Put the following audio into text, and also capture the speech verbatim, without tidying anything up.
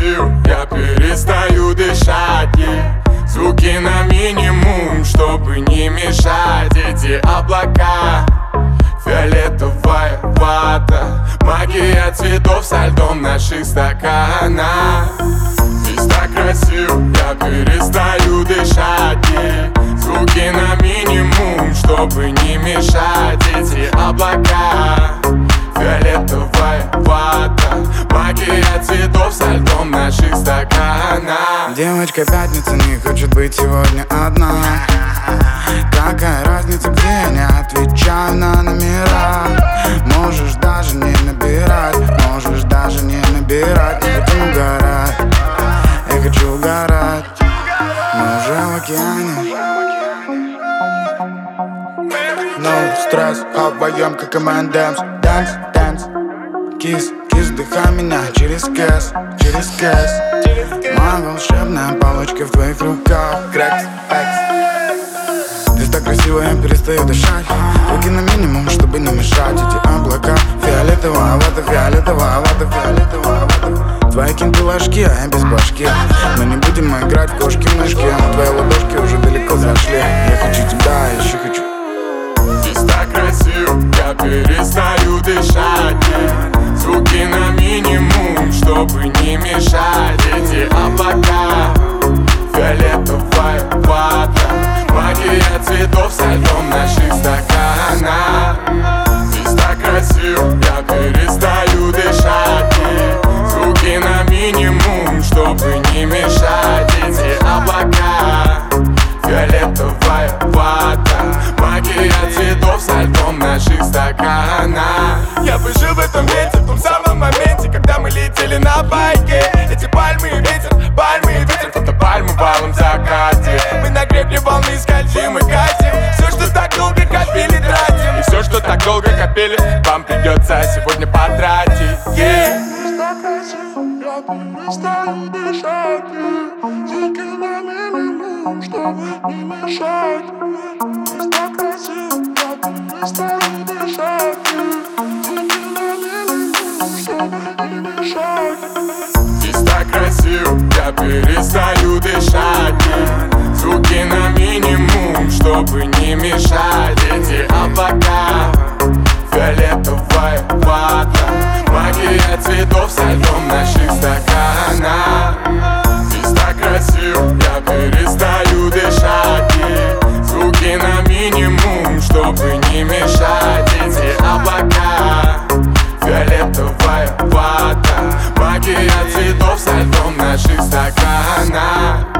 красив, я перестаю дышать, и звуки на минимум, чтобы не мешать. Эти облака, фиолетовая вата, магия цветов со льдом в наших стаканах. Здесь так красив, я перестаю дышать, и звуки на минимум, чтобы не мешать. Эти облака, фиолетовая вата, магия цветов со льдом в наших стаканах. Девочка пятница не хочет быть сегодня одна. Какая разница, где, не отвечаю на номера. Можешь даже не набирать, можешь даже не набирать. Не хотим угорать, я хочу угорать. Мы уже в океане. No стресс, обоем как эм энд эмс. Dance, dance, кис, кис, вдыхай меня через кэс, через кэс. Моя волшебная палочка в твоих руках. Крэкс, экс. Здесь так красиво, я перестаю дышать. Руки на минимум, чтобы не мешать. Эти облака, фиолетовая вата, фиолетовая вата, фиолетовая вата. Твои кинты ложки, а я без башки. Но не будем играть в кошки-мышки. Твои ладошки уже далеко зашли. Я хочу тебя, я еще хочу. Здесь так красив, я перестаю дышать, и звуки на минимум, чтобы не мешать. Эти облака, фиолетовая вата, магия цветов со льдом в наших стаканах. Здесь так красив, я перестаю дышать, и звуки на минимум, чтобы не мешать. Эти облака, фиолетовая вата, магия цветов со льдом в наших стаканах. Я бы жил в этом месте, в том самом моменте, когда мы летели на байке. Эти пальмы и ветер, пальмы и ветер, фотопальмы в алом закате. Мы на гребне волны скользим и катим. Все, что так долго копили, тратим. И все, что так долго копили, вам придется сегодня потратить. Yeah. Я перестаю дышать, звуки на минимум, чтобы не мешать. Здесь так красиво, я перестаю дышать, звуки на минимум, чтобы не мешать. Здесь так красив, я перестаю дышать, и звуки на минимум, чтобы не мешать. Эти облака, фиолетовая вата, магия цветов со льдом в наших стаканах. Здесь так красив, я перестаю дышать, и звуки на минимум, чтобы не мешать. Эти облака, фиолетовая вата, магия цветов со льдом в наших стаканах.